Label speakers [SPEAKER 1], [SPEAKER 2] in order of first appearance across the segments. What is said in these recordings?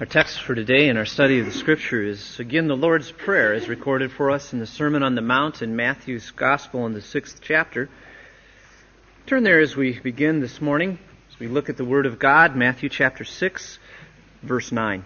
[SPEAKER 1] Our text for today in our study of the Scripture is again the Lord's Prayer as recorded for us in the Sermon on the Mount in Matthew's Gospel in the 6th chapter. Turn there as we begin this morning, as we look at the Word of God, Matthew chapter 6, verse 9.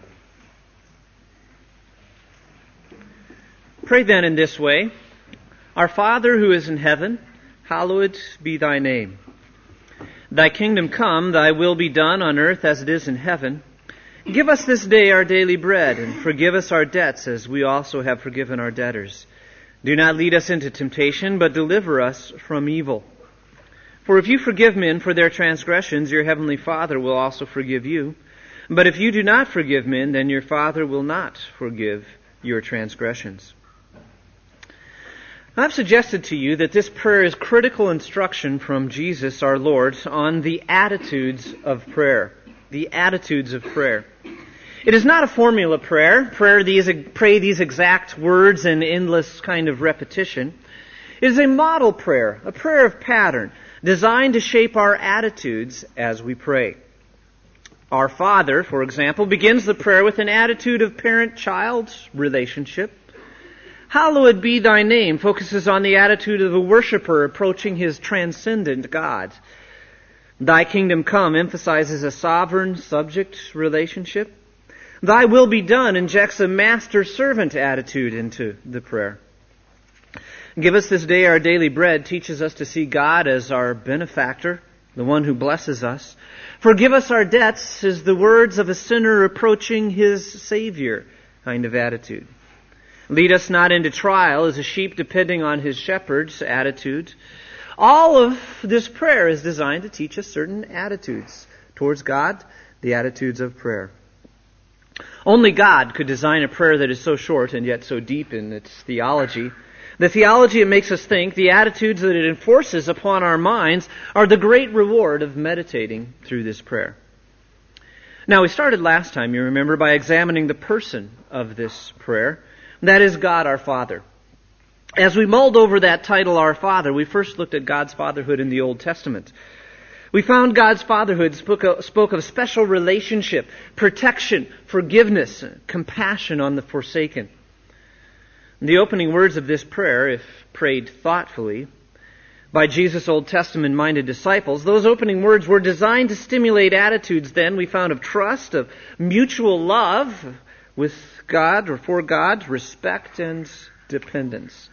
[SPEAKER 1] Pray then in this way, Our Father who is in heaven, hallowed be thy name. Thy kingdom come, thy will be done on earth as it is in heaven. Give us this day our daily bread, and forgive us our debts as we also have forgiven our debtors. Do not lead us into temptation, but deliver us from evil. For if you forgive men for their transgressions, your heavenly Father will also forgive you. But if you do not forgive men, then your Father will not forgive your transgressions. I've suggested to you that this prayer is critical instruction from Jesus our Lord on the attitudes of prayer. The attitudes of prayer. It is not a formula prayer. Pray these exact words in endless kind of repetition. It is a model prayer, a prayer of pattern, designed to shape our attitudes as we pray. Our Father, for example, begins the prayer with an attitude of parent-child relationship. Hallowed be thy name focuses on the attitude of a worshiper approaching his transcendent God. Thy kingdom come emphasizes a sovereign-subject relationship. Thy will be done injects a master-servant attitude into the prayer. Give us this day our daily bread teaches us to see God as our benefactor, the one who blesses us. Forgive us our debts is the words of a sinner approaching his Savior kind of attitude. Lead us not into trial as a sheep depending on his shepherd's attitude. All of this prayer is designed to teach us certain attitudes towards God, the attitudes of prayer. Only God could design a prayer that is so short and yet so deep in its theology. The theology it makes us think, the attitudes that it enforces upon our minds are the great reward of meditating through this prayer. Now, we started last time, you remember, by examining the person of this prayer. That is God our Father. As we mulled over that title, Our Father, we first looked at God's fatherhood in the Old Testament. We found God's fatherhood spoke of special relationship, protection, forgiveness, compassion on the forsaken. The opening words of this prayer, if prayed thoughtfully by Jesus' Old Testament-minded disciples, those opening words were designed to stimulate attitudes then we found of trust, of mutual love with God or for God, respect and dependence.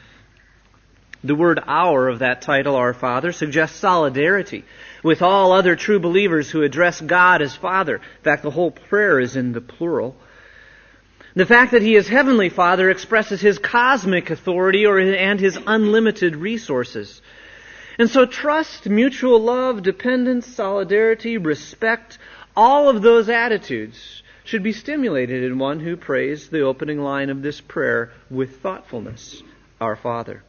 [SPEAKER 1] The word our of that title, Our Father, suggests solidarity with all other true believers who address God as Father. In fact, the whole prayer is in the plural. The fact that He is Heavenly Father expresses His cosmic authority and His unlimited resources. And so trust, mutual love, dependence, solidarity, respect, all of those attitudes should be stimulated in one who prays the opening line of this prayer with thoughtfulness, Our Father.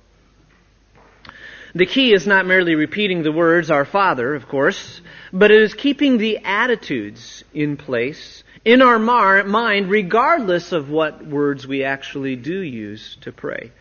[SPEAKER 1] The key is not merely repeating the words, Our Father, of course, but it is keeping the attitudes in place in our mind regardless of what words we actually do use to pray.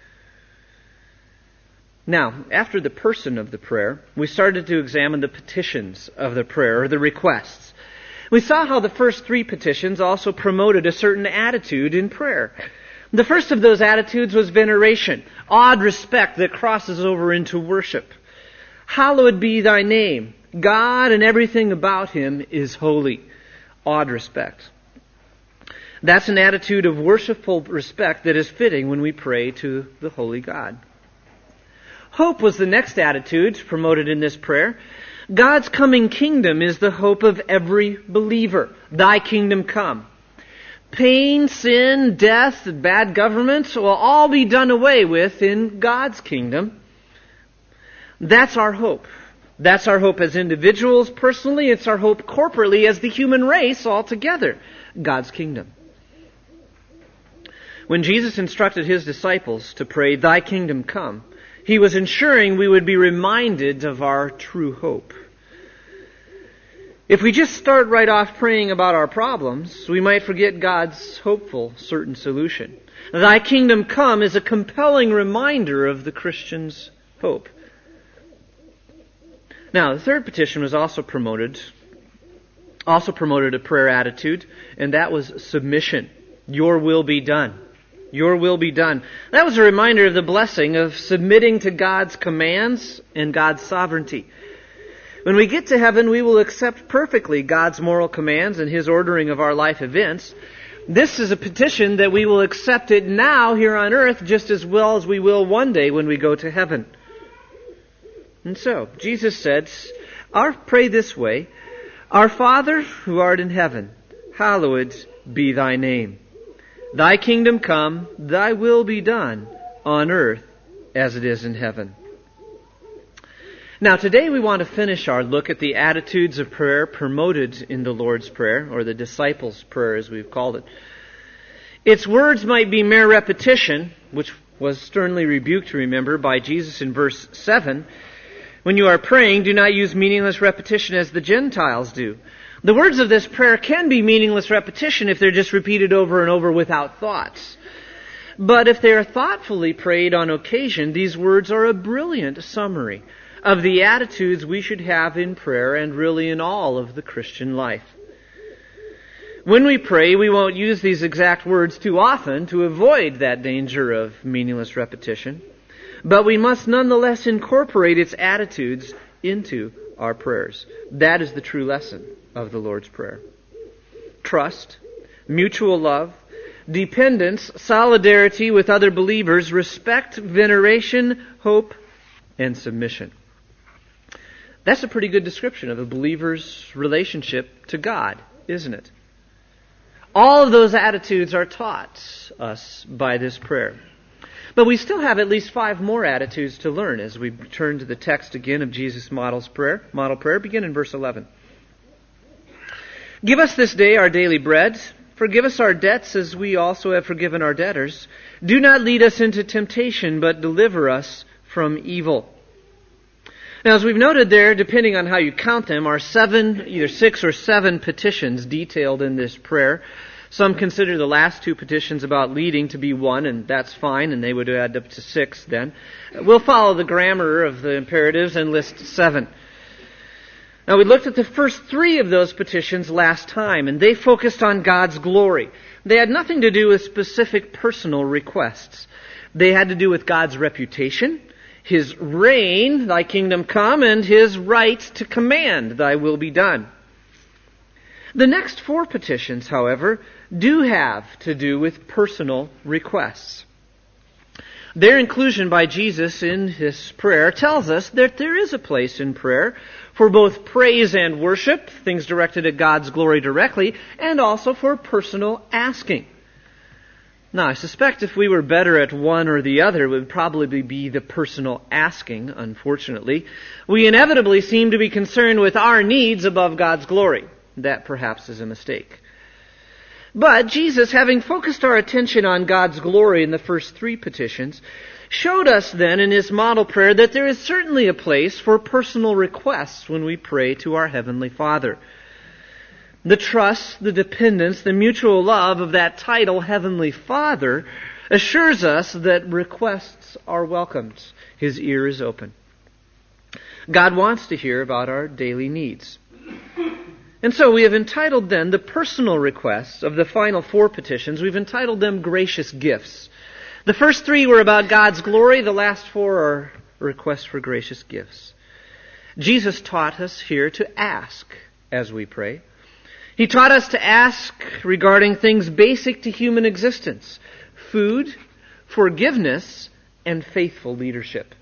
[SPEAKER 1] Now, after the person of the prayer, we started to examine the petitions of the prayer, or the requests. We saw how the first three petitions also promoted a certain attitude in prayer. The first of those attitudes was veneration, awed respect that crosses over into worship. Hallowed be thy name. God and everything about Him is holy. Awed respect. That's an attitude of worshipful respect that is fitting when we pray to the holy God. Hope was the next attitude promoted in this prayer. God's coming kingdom is the hope of every believer. Thy kingdom come. Pain, sin, death, bad government will all be done away with in God's kingdom. That's our hope. That's our hope as individuals personally. It's our hope corporately as the human race altogether. God's kingdom. When Jesus instructed His disciples to pray, Thy kingdom come, He was ensuring we would be reminded of our true hope. If we just start right off praying about our problems, we might forget God's hopeful, certain solution. Thy kingdom come is a compelling reminder of the Christian's hope. Now, the third petition was also promoted also promoted a prayer attitude, and that was submission. Your will be done. Your will be done. That was a reminder of the blessing of submitting to God's commands and God's sovereignty. When we get to heaven, we will accept perfectly God's moral commands and His ordering of our life events. This is a petition that we will accept it now here on earth just as well as we will one day when we go to heaven. And so, Jesus said, pray this way, Our Father who art in heaven, hallowed be thy name. Thy kingdom come, thy will be done on earth as it is in heaven. Now today we want to finish our look at the attitudes of prayer promoted in the Lord's Prayer, or the disciples' prayer as we've called it. Its words might be mere repetition, which was sternly rebuked, remember, by Jesus in verse 7. When you are praying, do not use meaningless repetition as the Gentiles do. The words of this prayer can be meaningless repetition if they're just repeated over and over without thoughts. But if they are thoughtfully prayed on occasion, these words are a brilliant summary of the attitudes we should have in prayer and really in all of the Christian life. When we pray, we won't use these exact words too often to avoid that danger of meaningless repetition, but we must nonetheless incorporate its attitudes into our prayers. That is the true lesson of the Lord's Prayer. Trust, mutual love, dependence, solidarity with other believers, respect, veneration, hope, and submission. That's a pretty good description of a believer's relationship to God, isn't it? All of those attitudes are taught us by this prayer. But we still have at least 5 more attitudes to learn as we turn to the text again of Jesus' model prayer. Begin in verse 11. Give us this day our daily bread. Forgive us our debts as we also have forgiven our debtors. Do not lead us into temptation, but deliver us from evil. Now, as we've noted there, depending on how you count them, are 7, either 6 or 7 petitions detailed in this prayer. Some consider the last 2 petitions about leading to be 1, and that's fine, and they would add up to 6 then. We'll follow the grammar of the imperatives and list 7. Now, we looked at the first 3 of those petitions last time, and they focused on God's glory. They had nothing to do with specific personal requests. They had to do with God's reputation, His reign, thy kingdom come, and His right to command, thy will be done. The next 4 petitions, however, do have to do with personal requests. Their inclusion by Jesus in His prayer tells us that there is a place in prayer for both praise and worship, things directed at God's glory directly, and also for personal asking. Now, I suspect if we were better at one or the other, it would probably be the personal asking, unfortunately. We inevitably seem to be concerned with our needs above God's glory. That perhaps is a mistake. But Jesus, having focused our attention on God's glory in the first 3 petitions, showed us then in His model prayer that there is certainly a place for personal requests when we pray to our Heavenly Father. The trust, the dependence, the mutual love of that title, Heavenly Father, assures us that requests are welcomed. His ear is open. God wants to hear about our daily needs. And so we have entitled then the personal requests of the final 4 petitions, we've entitled them gracious gifts. The first 3 were about God's glory, the last 4 are requests for gracious gifts. Jesus taught us here to ask as we pray. He taught us to ask regarding things basic to human existence: food, forgiveness, and faithful leadership.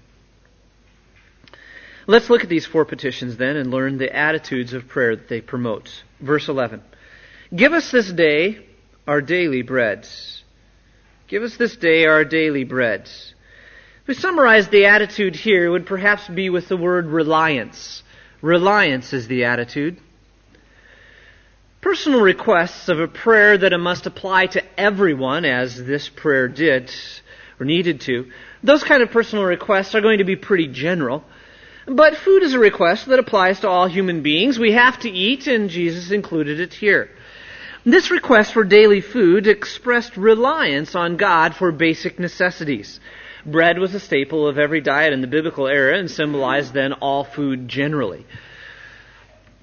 [SPEAKER 1] Let's look at these 4 petitions then and learn the attitudes of prayer that they promote. Verse 11. Give us this day our daily bread. Give us this day our daily bread. If we summarize the attitude here, it would perhaps be with the word reliance. Reliance is the attitude. Personal requests of a prayer that it must apply to everyone, as this prayer did, or needed to, those kind of personal requests are going to be pretty general. But food is a request that applies to all human beings. We have to eat, and Jesus included it here. This request for daily food expressed reliance on God for basic necessities. Bread was a staple of every diet in the biblical era and symbolized then all food generally.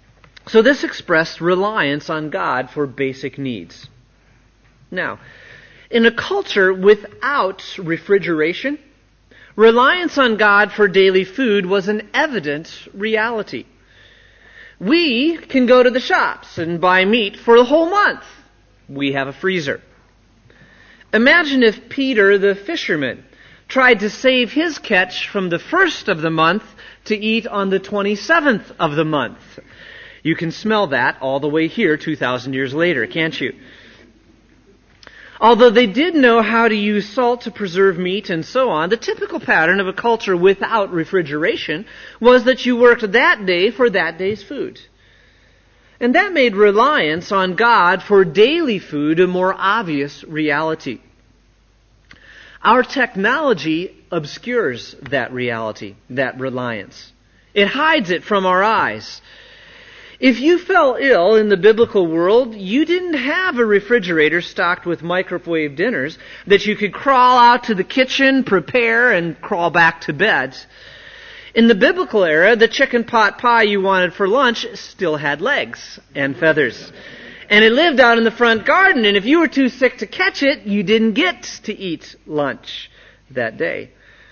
[SPEAKER 1] So this expressed reliance on God for basic needs. Now, in a culture without refrigeration, reliance on God for daily food was an evident reality. We can go to the shops and buy meat for the whole month. We have a freezer. Imagine if Peter the fisherman tried to save his catch from the first of the month to eat on the 27th of the month. You can smell that all the way here 2,000 years later, can't you? Although they did know how to use salt to preserve meat and so on, the typical pattern of a culture without refrigeration was that you worked that day for that day's food. And that made reliance on God for daily food a more obvious reality. Our technology obscures that reality, that reliance. It hides it from our eyes. If you fell ill in the biblical world, you didn't have a refrigerator stocked with microwave dinners that you could crawl out to the kitchen, prepare, and crawl back to bed. In the biblical era, the chicken pot pie you wanted for lunch still had legs and feathers. And it lived out in the front garden, and if you were too sick to catch it, you didn't get to eat lunch that day.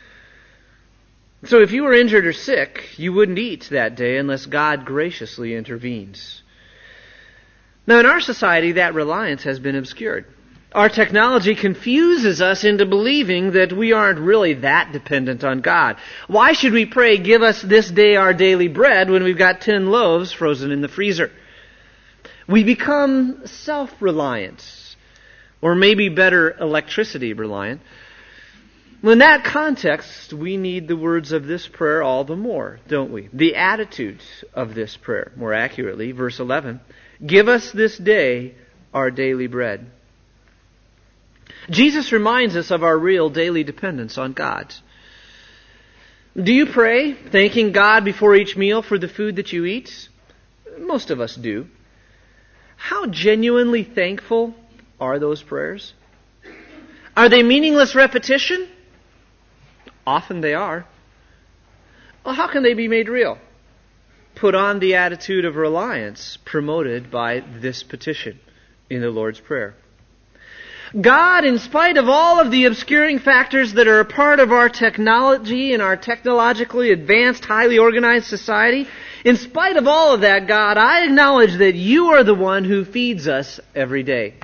[SPEAKER 1] So if you were injured or sick, you wouldn't eat that day unless God graciously intervenes. Now in our society, that reliance has been obscured. Our technology confuses us into believing that we aren't really that dependent on God. Why should we pray, give us this day our daily bread, when we've got 10 loaves frozen in the freezer? We become self-reliant, or maybe better, electricity-reliant. In that context, we need the words of this prayer all the more, don't we? The attitudes of this prayer, more accurately, verse 11. Give us this day our daily bread. Jesus reminds us of our real daily dependence on God. Do you pray, thanking God before each meal for the food that you eat? Most of us do. How genuinely thankful are those prayers? Are they meaningless repetition? Often they are. Well, how can they be made real? Put on the attitude of reliance promoted by this petition in the Lord's Prayer. God, in spite of all of the obscuring factors that are a part of our technology and our technologically advanced, highly organized society, in spite of all of that, God, I acknowledge that you are the one who feeds us every day.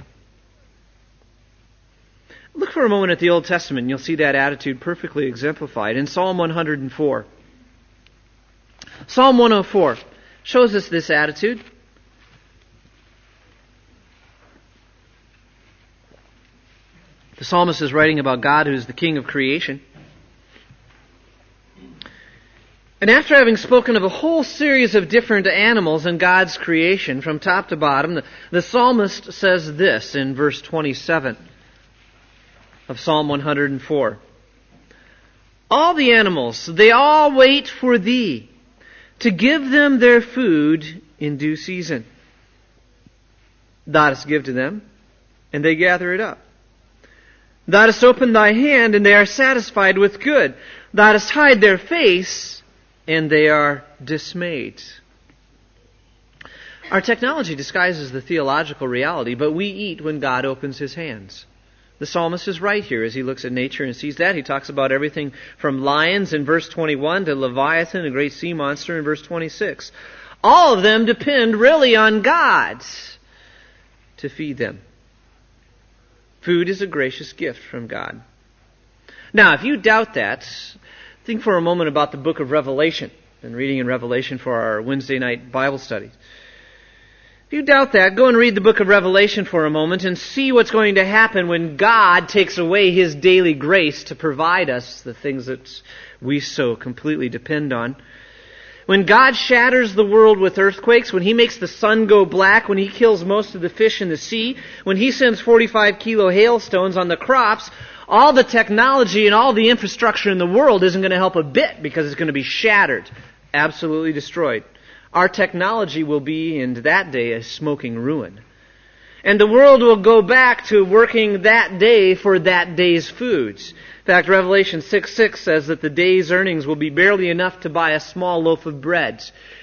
[SPEAKER 1] Look for a moment at the Old Testament and you'll see that attitude perfectly exemplified in Psalm 104. Psalm 104 shows us this attitude. The psalmist is writing about God who is the King of creation. And after having spoken of a whole series of different animals in God's creation from top to bottom, the psalmist says this in verse 27 of Psalm 104. All the animals, they all wait for thee to give them their food in due season. Thou dost give to them, and they gather it up. Thou dost open thy hand, and they are satisfied with good. Thou dost hide their face, and they are dismayed. Our technology disguises the theological reality, but we eat when God opens His hands. The psalmist is right here as he looks at nature and sees that. He talks about everything from lions in verse 21 to Leviathan, a great sea monster, in verse 26. All of them depend really on God to feed them. Food is a gracious gift from God. Now, if you doubt that, think for a moment about the book of Revelation. I've been reading in Revelation for our Wednesday night Bible studies. If you doubt that, go and read the book of Revelation for a moment and see what's going to happen when God takes away His daily grace to provide us the things that we so completely depend on. When God shatters the world with earthquakes, when He makes the sun go black, when He kills most of the fish in the sea, when He sends 45-kilo hailstones on the crops, all the technology and all the infrastructure in the world isn't going to help a bit because it's going to be shattered, absolutely destroyed. Our technology will be, in that day, a smoking ruin. And the world will go back to working that day for that day's foods. In fact, Revelation 6:6 says that the day's earnings will be barely enough to buy a small loaf of bread.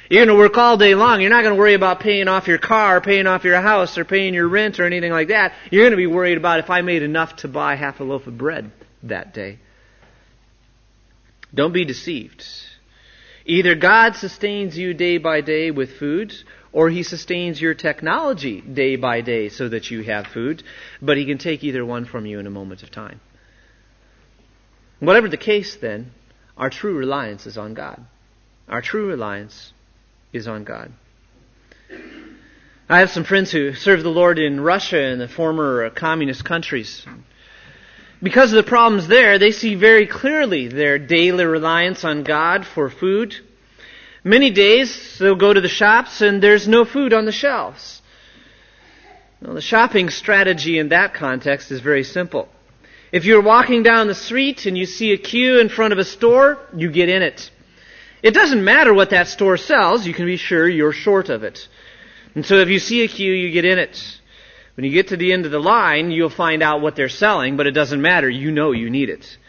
[SPEAKER 1] You're going to work all day long. You're not going to worry about paying off your car, paying off your house, or paying your rent or anything like that. You're going to be worried about if I made enough to buy half a loaf of bread that day. Don't be deceived. Either God sustains you day by day with food, or He sustains your technology day by day so that you have food, but He can take either one from you in a moment of time. Whatever the case, then, our true reliance is on God. Our true reliance is on God. I have some friends who serve the Lord in Russia and the former communist countries. Because of the problems there, they see very clearly their daily reliance on God for food. Many days they'll go to the shops and there's no food on the shelves. Well, the shopping strategy in that context is very simple. If you're walking down the street and you see a queue in front of a store, you get in it. It doesn't matter what that store sells, you can be sure you're short of it. And so if you see a queue, you get in it. When you get to the end of the line, you'll find out what they're selling, but it doesn't matter. You know you need it.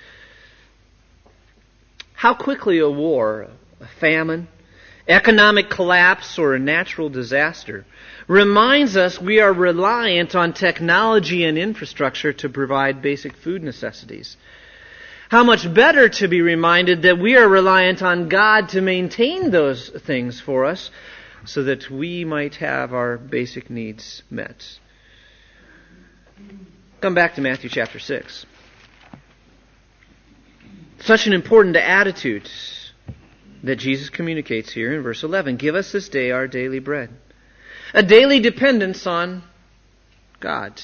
[SPEAKER 1] How quickly a war, a famine, economic collapse, or a natural disaster reminds us we are reliant on technology and infrastructure to provide basic food necessities. How much better to be reminded that we are reliant on God to maintain those things for us so that we might have our basic needs met. Come back to Matthew chapter 6. Such an important attitude that Jesus communicates here in verse 11. Give us this day our daily bread. A daily dependence on God.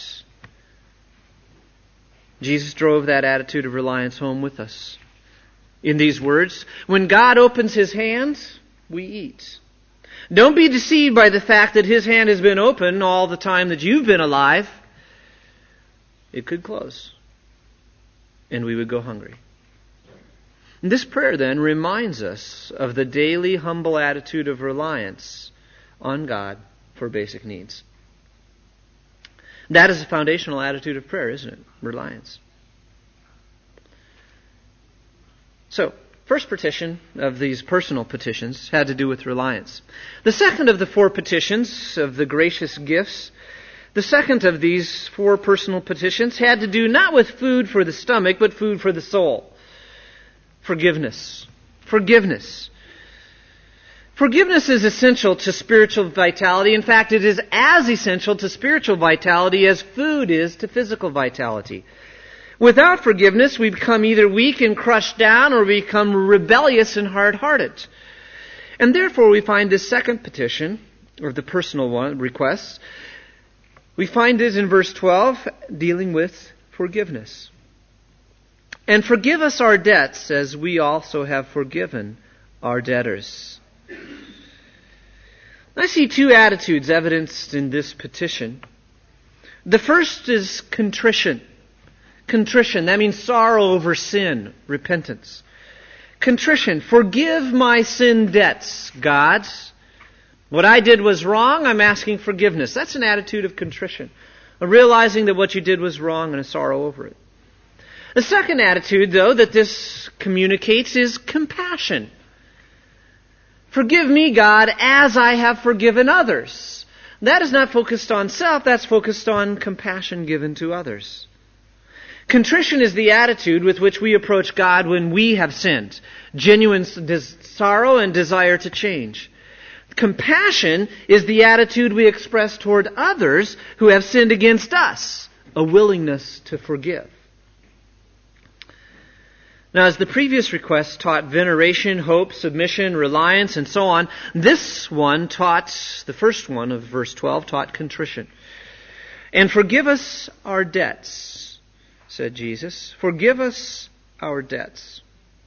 [SPEAKER 1] Jesus drove that attitude of reliance home with us. In these words, when God opens His hands, we eat. Don't be deceived by the fact that His hand has been open all the time that you've been alive. It could close, and we would go hungry. And this prayer then reminds us of the daily humble attitude of reliance on God for basic needs. That is the foundational attitude of prayer, isn't it? Reliance. So, first petition of these personal petitions had to do with reliance. The second of the four petitions of the gracious gifts, the second of these four personal petitions had to do not with food for the stomach, but food for the soul. Forgiveness. Forgiveness. Forgiveness is essential to spiritual vitality. In fact, it is as essential to spiritual vitality as food is to physical vitality. Without forgiveness, we become either weak and crushed down or we become rebellious and hard-hearted. And therefore, we find this second petition, or the personal one, request, we find it in verse 12, dealing with forgiveness. And forgive us our debts as we also have forgiven our debtors. I see two attitudes evidenced in this petition. The first is contrition. Contrition, that means sorrow over sin, repentance. Contrition, forgive my sin debts, God. What I did was wrong, I'm asking forgiveness. That's an attitude of contrition, of realizing that what you did was wrong and a sorrow over it. The second attitude, though, that this communicates is compassion. Forgive me, God, as I have forgiven others. That is not focused on self, that's focused on compassion given to others. Contrition is the attitude with which we approach God when we have sinned. Genuine sorrow and desire to change. Compassion is the attitude we express toward others who have sinned against us. A willingness to forgive. Now, as the previous request taught veneration, hope, submission, reliance, and so on, this one taught, the first one of verse 12, taught contrition. And forgive us our debts, said Jesus. Forgive us our debts.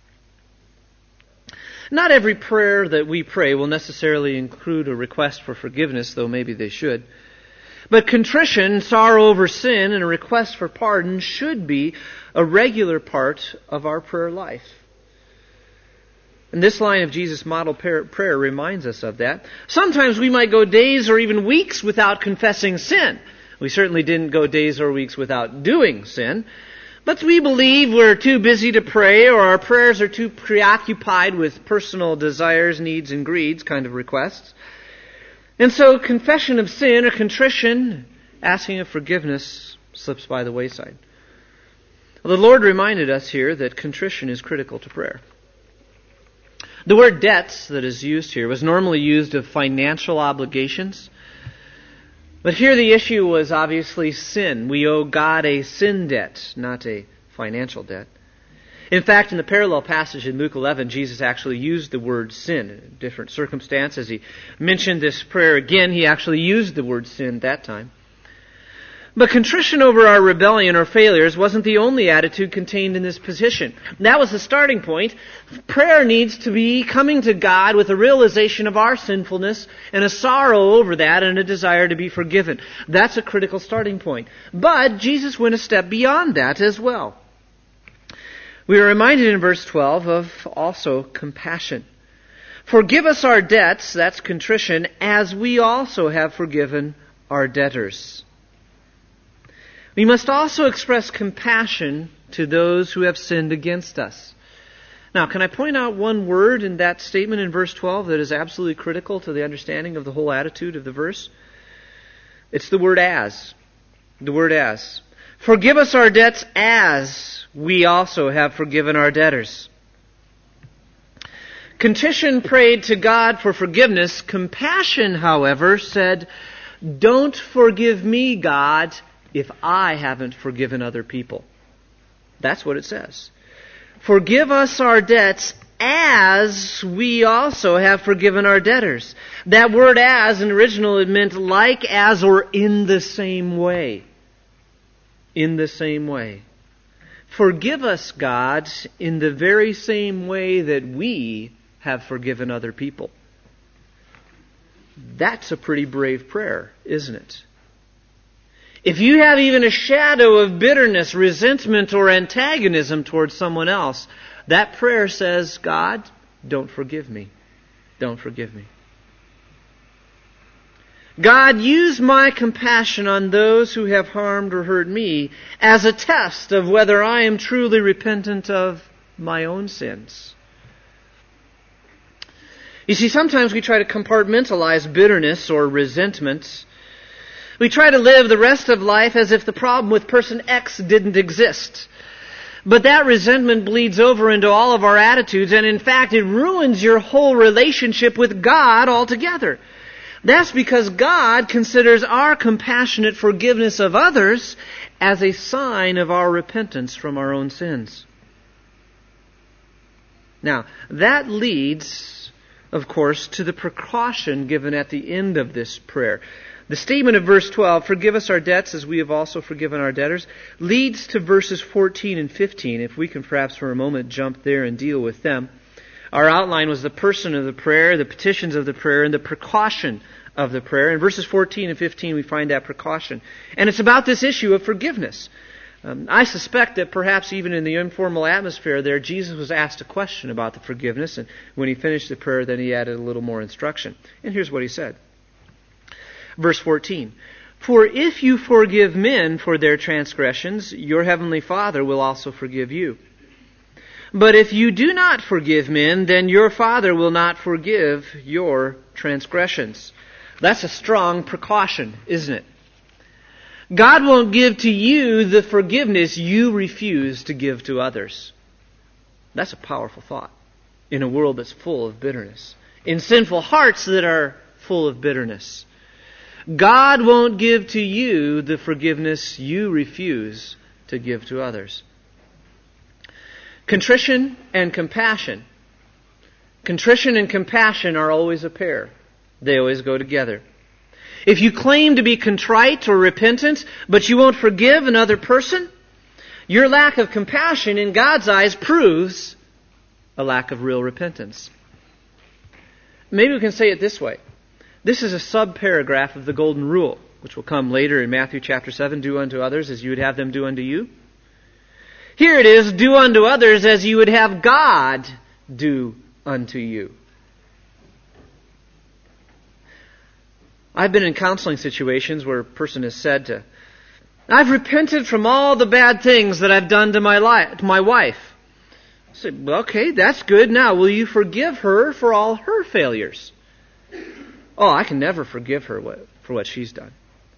[SPEAKER 1] Not every prayer that we pray will necessarily include a request for forgiveness, though maybe they should. But contrition, sorrow over sin, and a request for pardon should be a regular part of our prayer life. And this line of Jesus' model prayer reminds us of that. Sometimes we might go days or even weeks without confessing sin. We certainly didn't go days or weeks without doing sin. But we believe we're too busy to pray, or our prayers are too preoccupied with personal desires, needs, and greeds kind of requests. And so confession of sin or contrition, asking of forgiveness, slips by the wayside. Well, the Lord reminded us here that contrition is critical to prayer. The word debts that is used here was normally used of financial obligations. But here the issue was obviously sin. We owe God a sin debt, not a financial debt. In fact, in the parallel passage in Luke 11, Jesus actually used the word sin in a different circumstance. As he mentioned this prayer again, he actually used the word sin that time. But contrition over our rebellion or failures wasn't the only attitude contained in this position. That was the starting point. Prayer needs to be coming to God with a realization of our sinfulness and a sorrow over that and a desire to be forgiven. That's a critical starting point. But Jesus went a step beyond that as well. We are reminded in verse 12 of also compassion. Forgive us our debts, that's contrition, as we also have forgiven our debtors. We must also express compassion to those who have sinned against us. Now, can I point out one word in that statement in verse 12 that is absolutely critical to the understanding of the whole attitude of the verse? It's the word as. The word as. Forgive us our debts as we also have forgiven our debtors. Contrition prayed to God for forgiveness. Compassion, however, said, don't forgive me, God, if I haven't forgiven other people. That's what it says. Forgive us our debts as we also have forgiven our debtors. That word as in the original, it meant like as or in the same way. In the same way. Forgive us, God, in the very same way that we have forgiven other people. That's a pretty brave prayer, isn't it? If you have even a shadow of bitterness, resentment, or antagonism towards someone else, that prayer says, God, don't forgive me. Don't forgive me. God, use my compassion on those who have harmed or hurt me as a test of whether I am truly repentant of my own sins. You see, sometimes we try to compartmentalize bitterness or resentment. We try to live the rest of life as if the problem with person X didn't exist. But that resentment bleeds over into all of our attitudes, and in fact, it ruins your whole relationship with God altogether. That's because God considers our compassionate forgiveness of others as a sign of our repentance from our own sins. Now, that leads, of course, to the precaution given at the end of this prayer. The statement of verse 12, forgive us our debts as we have also forgiven our debtors, leads to verses 14 and 15. If we can perhaps for a moment jump there and deal with them. Our outline was the person of the prayer, the petitions of the prayer, and the precaution of the prayer. In verses 14 and 15 we find that precaution. And it's about this issue of forgiveness. I suspect that perhaps even in the informal atmosphere there, Jesus was asked a question about the forgiveness, and when he finished the prayer, then he added a little more instruction. And here's what he said. Verse 14, for if you forgive men for their transgressions, your heavenly Father will also forgive you. But if you do not forgive men, then your Father will not forgive your transgressions. That's a strong precaution, isn't it? God won't give to you the forgiveness you refuse to give to others. That's a powerful thought in a world that's full of bitterness, in sinful hearts that are full of bitterness. God won't give to you the forgiveness you refuse to give to others. Contrition and compassion. Contrition and compassion are always a pair. They always go together. If you claim to be contrite or repentant, but you won't forgive another person, your lack of compassion in God's eyes proves a lack of real repentance. Maybe we can say it this way. This is a sub-paragraph of the Golden Rule, which will come later in Matthew chapter 7, do unto others as you would have them do unto you. Here it is, do unto others as you would have God do unto you. I've been in counseling situations where a person has said to I've repented from all the bad things that I've done to my wife. I said, well, okay, that's good. Now, will you forgive her for all her failures? Oh, I can never forgive her for what she's done.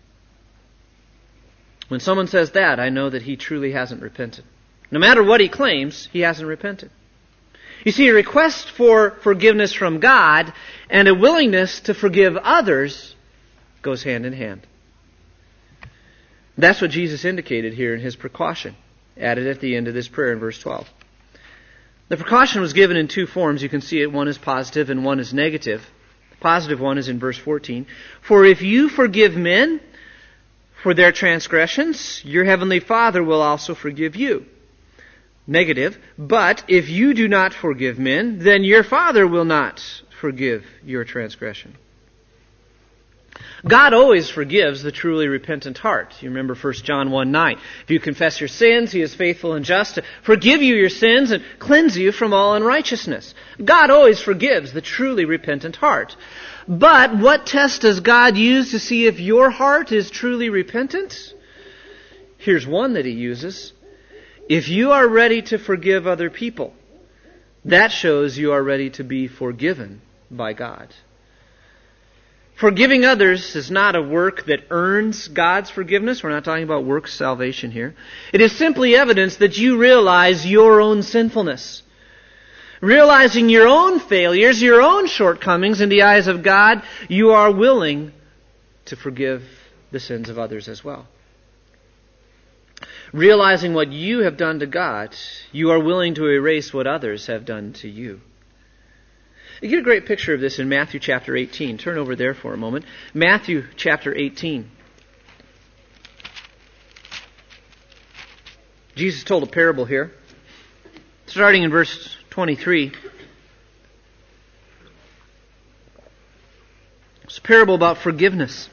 [SPEAKER 1] When someone says that, I know that he truly hasn't repented. No matter what he claims, he hasn't repented. You see, a request for forgiveness from God and a willingness to forgive others goes hand in hand. That's what Jesus indicated here in His precaution, added at the end of this prayer in verse 12. The precaution was given in two forms. You can see it. One is positive and one is negative. The positive one is in verse 14. For if you forgive men for their transgressions, your heavenly Father will also forgive you. Negative, but if you do not forgive men, then your Father will not forgive your transgression. God always forgives the truly repentant heart. You remember 1 John 1:9. If you confess your sins, He is faithful and just to forgive you your sins and cleanse you from all unrighteousness. God always forgives the truly repentant heart. But what test does God use to see if your heart is truly repentant? Here's one that He uses. If you are ready to forgive other people, that shows you are ready to be forgiven by God. Forgiving others is not a work that earns God's forgiveness. We're not talking about works salvation here. It is simply evidence that you realize your own sinfulness. Realizing your own failures, your own shortcomings in the eyes of God, you are willing to forgive the sins of others as well. Realizing what you have done to God, you are willing to erase what others have done to you. You get a great picture of this in Matthew chapter 18. Turn over there for a moment. Matthew chapter 18. Jesus told a parable here, starting in verse 23. It's a parable about forgiveness.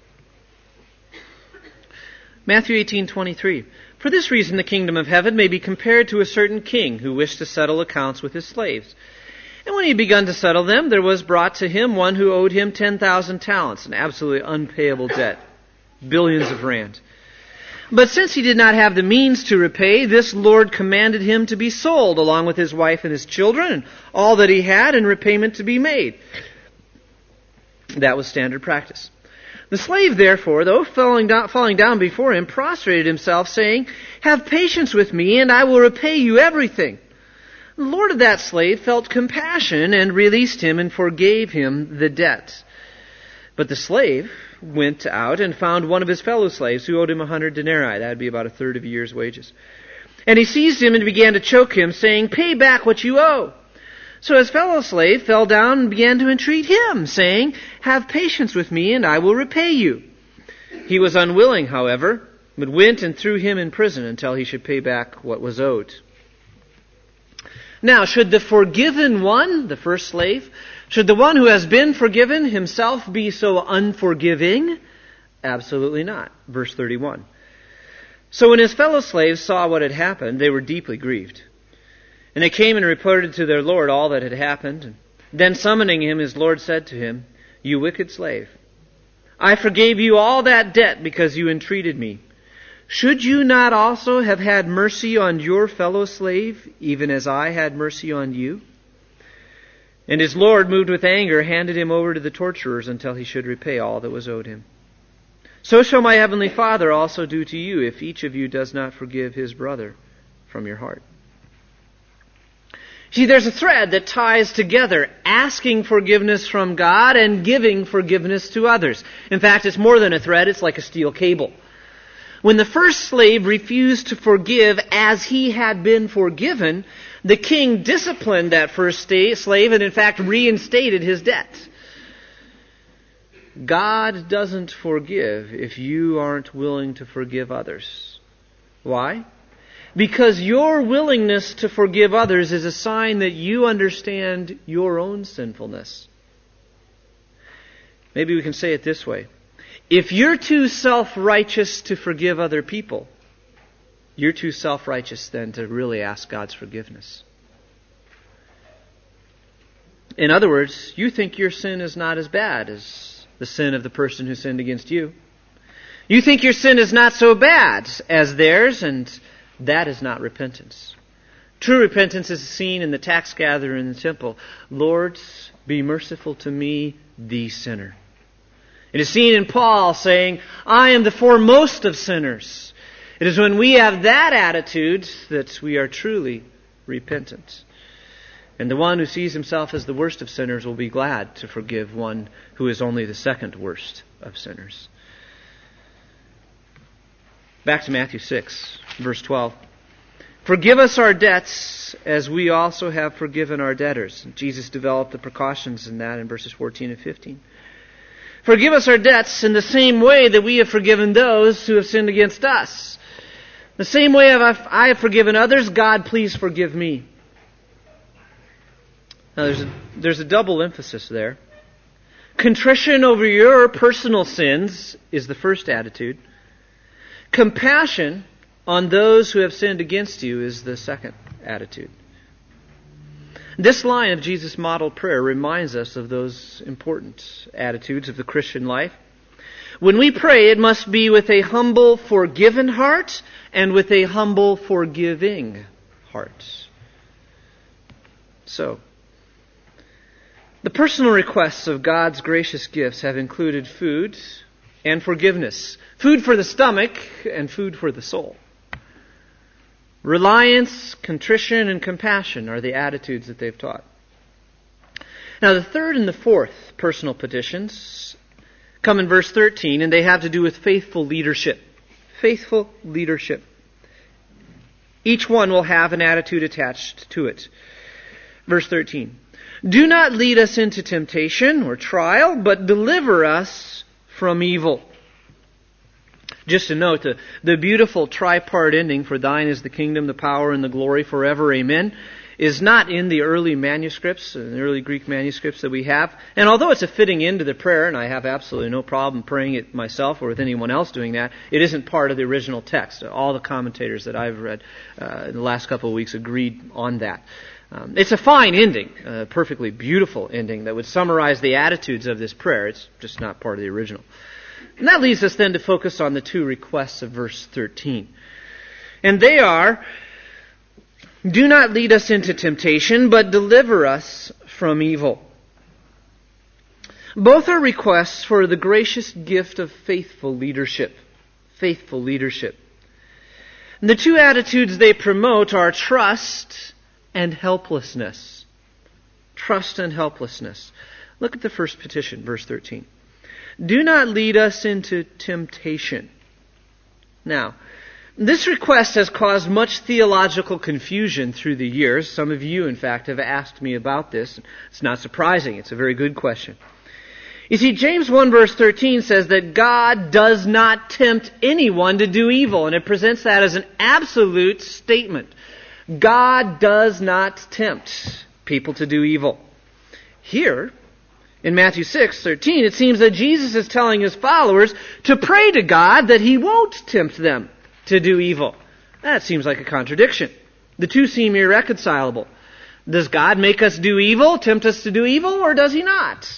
[SPEAKER 1] Matthew 18:23. For this reason the kingdom of heaven may be compared to a certain king who wished to settle accounts with his slaves. And when he had begun to settle them, there was brought to him one who owed him 10,000 talents, an absolutely unpayable debt, billions of rand. But since he did not have the means to repay, this Lord commanded him to be sold, along with his wife and his children, and all that he had, and repayment to be made. That was standard practice. The slave, therefore, though falling down before him, prostrated himself, saying, Have patience with me, and I will repay you everything. The Lord of that slave felt compassion and released him and forgave him the debt. But the slave went out and found one of his fellow slaves who owed him 100 denarii. That would be about a third of a year's wages. And he seized him and began to choke him, saying, Pay back what you owe. So his fellow slave fell down and began to entreat him, saying, Have patience with me, and I will repay you. He was unwilling, however, but went and threw him in prison until he should pay back what was owed. Now, should the forgiven one, the first slave, should the one who has been forgiven himself be so unforgiving? Absolutely not. Verse 31. So when his fellow slaves saw what had happened, they were deeply grieved. And they came and reported to their Lord all that had happened. Then summoning him, his Lord said to him, You wicked slave, I forgave you all that debt because you entreated me. Should you not also have had mercy on your fellow slave, even as I had mercy on you? And his Lord, moved with anger, handed him over to the torturers until he should repay all that was owed him. So shall my heavenly Father also do to you if each of you does not forgive his brother from your heart. See, there's a thread that ties together asking forgiveness from God and giving forgiveness to others. In fact, it's more than a thread, it's like a steel cable. When the first slave refused to forgive as he had been forgiven, the king disciplined that first slave and in fact reinstated his debt. God doesn't forgive if you aren't willing to forgive others. Why? Because your willingness to forgive others is a sign that you understand your own sinfulness. Maybe we can say it this way. If you're too self-righteous to forgive other people, you're too self-righteous then to really ask God's forgiveness. In other words, you think your sin is not as bad as the sin of the person who sinned against you. You think your sin is not so bad as theirs, and that is not repentance. True repentance is seen in the tax gatherer in the temple. Lord, be merciful to me, the sinner. It is seen in Paul saying, I am the foremost of sinners. It is when we have that attitude that we are truly repentant. And the one who sees himself as the worst of sinners will be glad to forgive one who is only the second worst of sinners. Back to Matthew 6, verse 12. Forgive us our debts as we also have forgiven our debtors. And Jesus developed the precautions in that in verses 14 and 15. Forgive us our debts in the same way that we have forgiven those who have sinned against us. The same way I have forgiven others, God, please forgive me. Now there's a double emphasis there. Contrition over your personal sins is the first attitude. Compassion on those who have sinned against you is the second attitude. This line of Jesus' model prayer reminds us of those important attitudes of the Christian life. When we pray, it must be with a humble, forgiven heart and with a humble, forgiving heart. So, the personal requests of God's gracious gifts have included food and forgiveness. Food for the stomach and food for the soul. Reliance, contrition, and compassion are the attitudes that they've taught. Now, the third and the fourth personal petitions come in verse 13, and they have to do with faithful leadership. Faithful leadership. Each one will have an attitude attached to it. Verse 13. Do not lead us into temptation or trial, but deliver us from evil. Just to note, the beautiful tripart ending for thine is the kingdom, the power, and the glory forever, amen, is not in the early manuscripts, the early Greek manuscripts that we have. And although it's a fitting end to the prayer, and I have absolutely no problem praying it myself or with anyone else doing that, it isn't part of the original text. All the commentators that I've read in the last couple of weeks agreed on that. It's a fine ending, a perfectly beautiful ending that would summarize the attitudes of this prayer. It's just not part of the original. And that leads us then to focus on the two requests of verse 13. And they are, do not lead us into temptation, but deliver us from evil. Both are requests for the gracious gift of faithful leadership. Faithful leadership. And the two attitudes they promote are trust and helplessness. Trust and helplessness. Look at the first petition, verse 13. Do not lead us into temptation. Now, this request has caused much theological confusion through the years. Some of you, in fact, have asked me about this. It's not surprising. It's a very good question. You see, James 1 verse 13 says that God does not tempt anyone to do evil, and it presents that as an absolute statement. God does not tempt people to do evil. Here, in Matthew 6:13, it seems that Jesus is telling His followers to pray to God that He won't tempt them to do evil. That seems like a contradiction. The two seem irreconcilable. Does God make us do evil, tempt us to do evil, or does He not?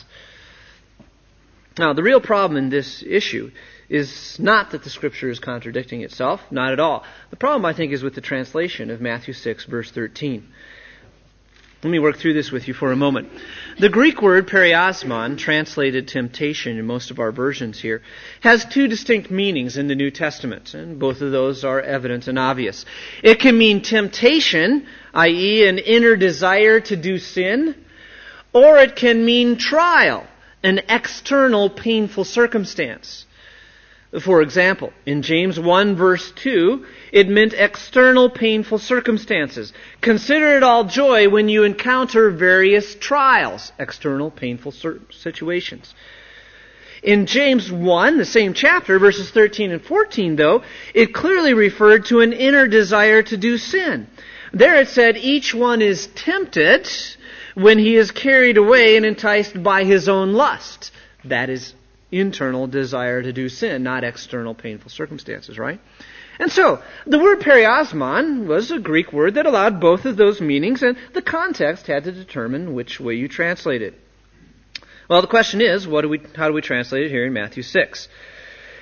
[SPEAKER 1] Now, the real problem in this issue is not that the Scripture is contradicting itself, not at all. The problem, I think, is with the translation of Matthew 6, verse 13. Let me work through this with you for a moment. The Greek word periosmon, translated temptation in most of our versions here, has two distinct meanings in the New Testament, and both of those are evident and obvious. It can mean temptation, i.e. an inner desire to do sin, or it can mean trial, an external painful circumstance. For example, in James 1 verse 2, it meant external painful circumstances. Consider it all joy when you encounter various trials, external painful situations. In James 1, the same chapter, verses 13 and 14, though, it clearly referred to an inner desire to do sin. There it said, each one is tempted when he is carried away and enticed by his own lust. That is internal desire to do sin, not external painful circumstances, right? And so, the word periosmon was a Greek word that allowed both of those meanings, and the context had to determine which way you translate it. Well, the question is, how do we translate it here in Matthew 6?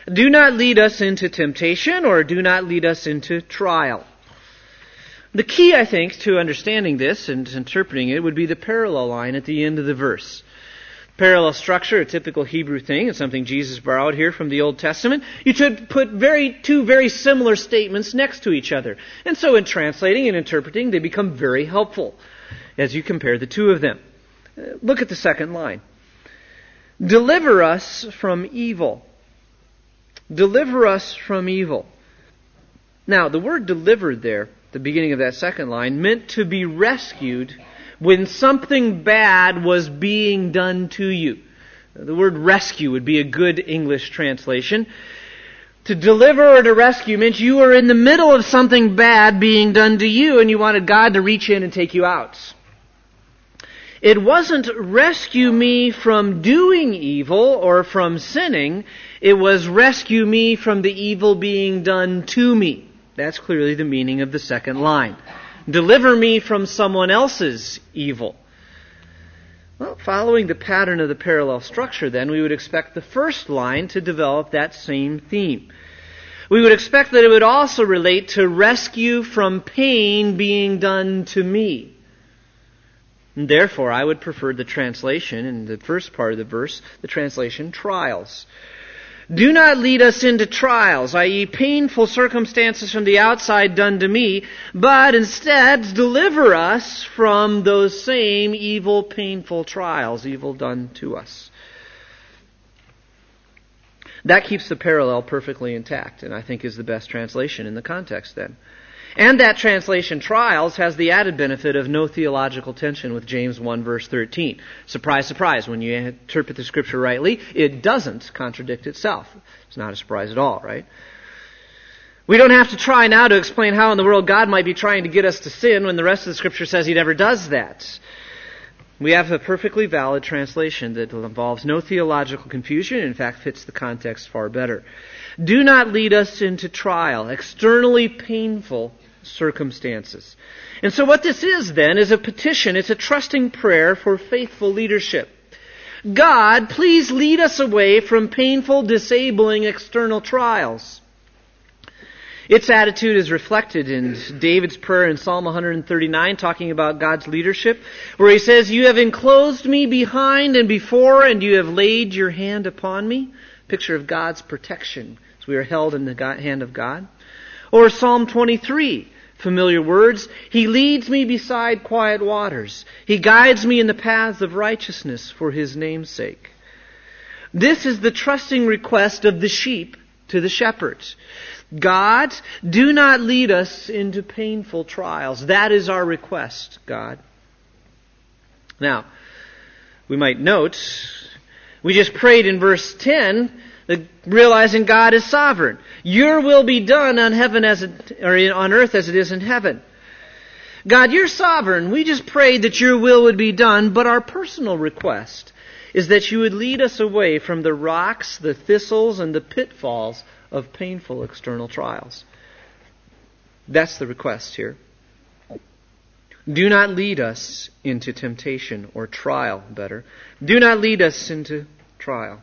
[SPEAKER 1] Do not lead us into temptation, or do not lead us into trial. The key, I think, to understanding this and interpreting it would be the parallel line at the end of the verse. Parallel structure, a typical Hebrew thing. It's something Jesus borrowed here from the Old Testament. You should put two very similar statements next to each other. And so in translating and interpreting, they become very helpful as you compare the two of them. Look at the second line. Deliver us from evil. Deliver us from evil. Now, the word delivered there, the beginning of that second line, meant to be rescued when something bad was being done to you. The word rescue would be a good English translation. To deliver or to rescue meant you were in the middle of something bad being done to you and you wanted God to reach in and take you out. It wasn't rescue me from doing evil or from sinning. It was rescue me from the evil being done to me. That's clearly the meaning of the second line. Deliver me from someone else's evil. Well, following the pattern of the parallel structure, then, we would expect the first line to develop that same theme. We would expect that it would also relate to rescue from pain being done to me. And therefore, I would prefer the translation, in the first part of the verse, the translation trials. Do not lead us into trials, i.e. painful circumstances from the outside done to me, but instead deliver us from those same evil, painful trials, evil done to us. That keeps the parallel perfectly intact, and I think is the best translation in the context then. And that translation, trials, has the added benefit of no theological tension with James 1 verse 13. Surprise, surprise, when you interpret the Scripture rightly, it doesn't contradict itself. It's not a surprise at all, right? We don't have to try now to explain how in the world God might be trying to get us to sin when the rest of the Scripture says He never does that. We have a perfectly valid translation that involves no theological confusion, and in fact fits the context far better. Do not lead us into trial, externally painful circumstances. And so what this is then is a petition. It's a trusting prayer for faithful leadership. God, please lead us away from painful, disabling external trials. Its attitude is reflected in David's prayer in Psalm 139, talking about God's leadership, where he says, You have enclosed me behind and before, and you have laid your hand upon me. Picture of God's protection as we are held in the hand of God. Or Psalm 23, familiar words, He leads me beside quiet waters. He guides me in the paths of righteousness for His name's sake. This is the trusting request of the sheep to the shepherds. God, do not lead us into painful trials. That is our request, God. Now, we might note, we just prayed in verse 10, realizing God is sovereign. Your will be done on on earth as it is in heaven. God, you're sovereign. We just prayed that your will would be done, but our personal request is that you would lead us away from the rocks, the thistles, and the pitfalls of painful external trials. That's the request here. Do not lead us into temptation, or trial, better. Do not lead us into trial.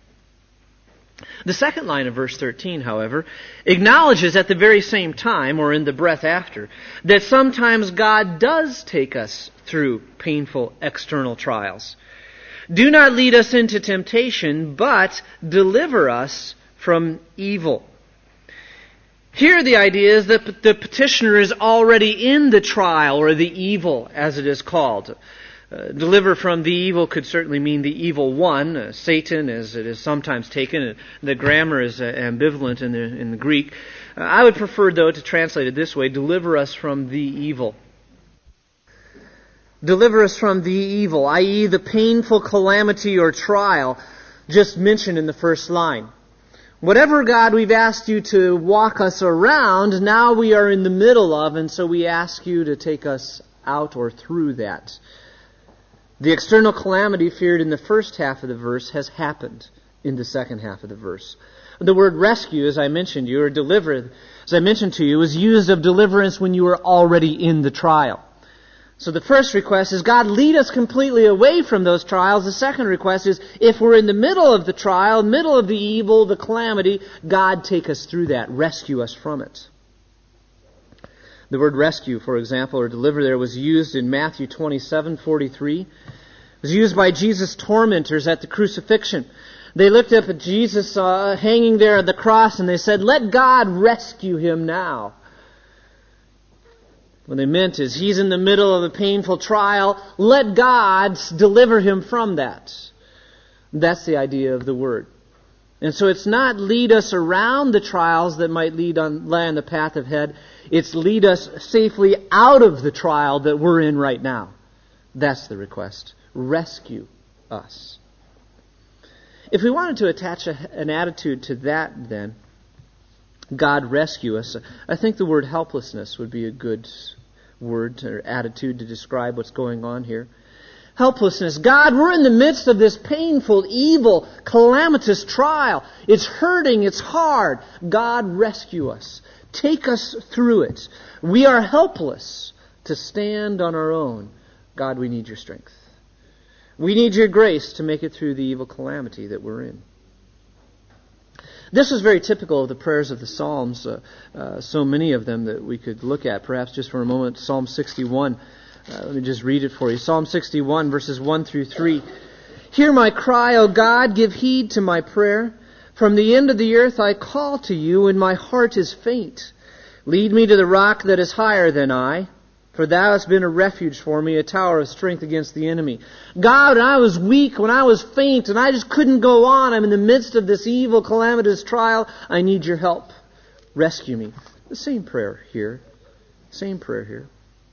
[SPEAKER 1] The second line of verse 13, however, acknowledges at the very same time, or in the breath after, that sometimes God does take us through painful external trials. Do not lead us into temptation, but deliver us from evil. Here the idea is that the petitioner is already in the trial, or the evil, as it is called. Deliver from the evil could certainly mean the evil one, Satan, as it is sometimes taken. The grammar is ambivalent in the Greek. I would prefer, though, to translate it this way: deliver us from the evil. Deliver us from the evil, i.e. the painful calamity or trial just mentioned in the first line. Whatever, God, we've asked you to walk us around, now we are in the middle of, and so we ask you to take us out or through that. The external calamity feared in the first half of the verse has happened in the second half of the verse. The word rescue, as I mentioned you, or deliver, as I mentioned to you, was used of deliverance when you were already in the trial. So the first request is, God, lead us completely away from those trials. The second request is, if we're in the middle of the trial, middle of the evil, the calamity, God, take us through that. Rescue us from it. The word rescue, for example, or deliver there, was used in Matthew 27:43. It was used by Jesus' tormentors at the crucifixion. They looked up at Jesus hanging there at the cross and they said, let God rescue him now. What they meant is, he's in the middle of a painful trial. Let God deliver him from that. That's the idea of the word. And so it's not lead us around the trials that might lie on the path ahead. It's lead us safely out of the trial that we're in right now. That's the request. Rescue us. If we wanted to attach an attitude to that, then, God rescue us, I think the word helplessness would be a good word or attitude to describe what's going on here. Helplessness. God, we're in the midst of this painful, evil, calamitous trial. It's hurting. It's hard. God, rescue us. Take us through it. We are helpless to stand on our own. God, we need your strength. We need your grace to make it through the evil calamity that we're in. This is very typical of the prayers of the Psalms, so many of them that we could look at, perhaps just for a moment. Psalm 61. Let me just read it for you. Psalm 61, verses 1 through 3. Hear my cry, O God, give heed to my prayer. From the end of the earth I call to you, and my heart is faint. Lead me to the rock that is higher than I, for thou hast been a refuge for me, a tower of strength against the enemy. God, when I was weak, when I was faint, and I just couldn't go on, I'm in the midst of this evil, calamitous trial, I need your help. Rescue me. The same prayer here. Same prayer here.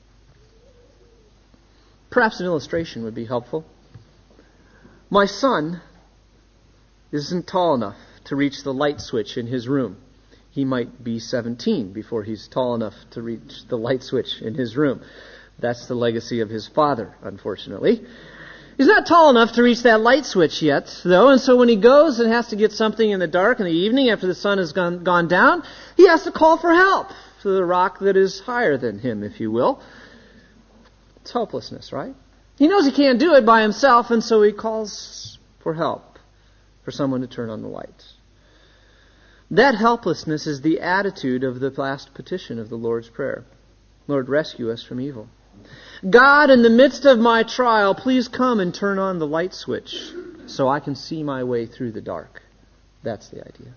[SPEAKER 1] Perhaps an illustration would be helpful. My son isn't tall enough to reach the light switch in his room. He might be 17 before he's tall enough to reach the light switch in his room. That's the legacy of his father, unfortunately. He's not tall enough to reach that light switch yet, though, and so when he goes and has to get something in the dark in the evening after the sun has gone down, he has to call for help to the rock that is higher than him, if you will. It's helplessness, right? He knows he can't do it by himself, and so he calls for help, for someone to turn on the lights. That helplessness is the attitude of the last petition of the Lord's Prayer. Lord, rescue us from evil. God, in the midst of my trial, please come and turn on the light switch so I can see my way through the dark. That's the idea.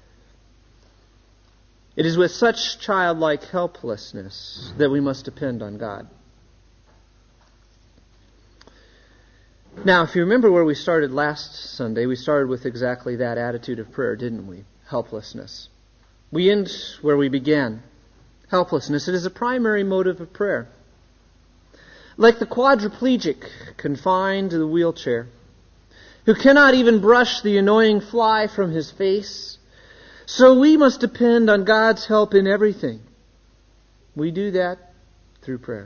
[SPEAKER 1] It is with such childlike helplessness that we must depend on God. Now, if you remember where we started last Sunday, we started with exactly that attitude of prayer, didn't we? Helplessness. We end where we began. Helplessness. It is a primary motive of prayer. Like the quadriplegic confined to the wheelchair, who cannot even brush the annoying fly from his face, so we must depend on God's help in everything. We do that through prayer.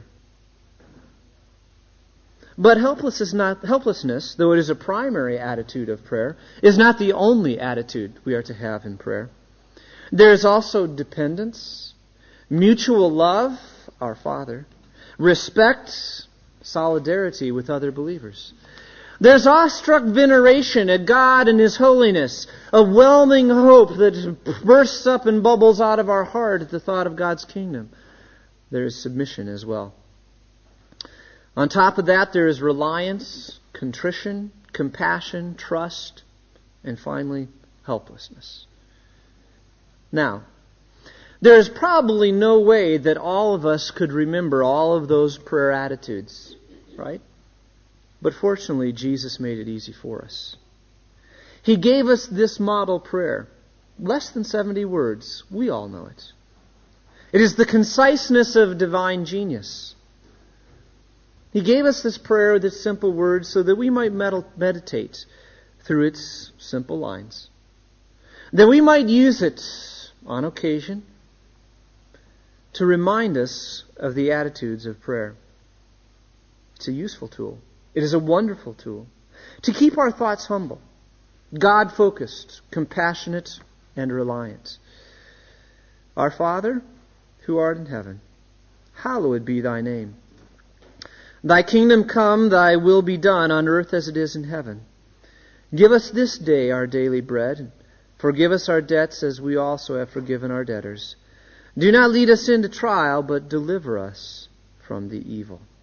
[SPEAKER 1] But helplessness, though it is a primary attitude of prayer, is not the only attitude we are to have in prayer. There is also dependence, mutual love, our Father, respect, solidarity with other believers. There's awestruck veneration at God and His holiness, a whelming hope that bursts up and bubbles out of our heart at the thought of God's kingdom. There is submission as well. On top of that, there is reliance, contrition, compassion, trust, and finally, helplessness. Now, there is probably no way that all of us could remember all of those prayer attitudes, right? But fortunately, Jesus made it easy for us. He gave us this model prayer. Less than 70 words. We all know it. It is the conciseness of divine genius. He gave us this prayer with its simple words so that we might meditate through its simple lines. That we might use it on occasion to remind us of the attitudes of prayer. It's a useful tool. It is a wonderful tool to keep our thoughts humble, God-focused, compassionate, and reliant. Our Father, who art in heaven, hallowed be thy name. Thy kingdom come, thy will be done on earth as it is in heaven. Give us this day our daily bread, and forgive us our debts as we also have forgiven our debtors. Do not lead us into trial, but deliver us from the evil.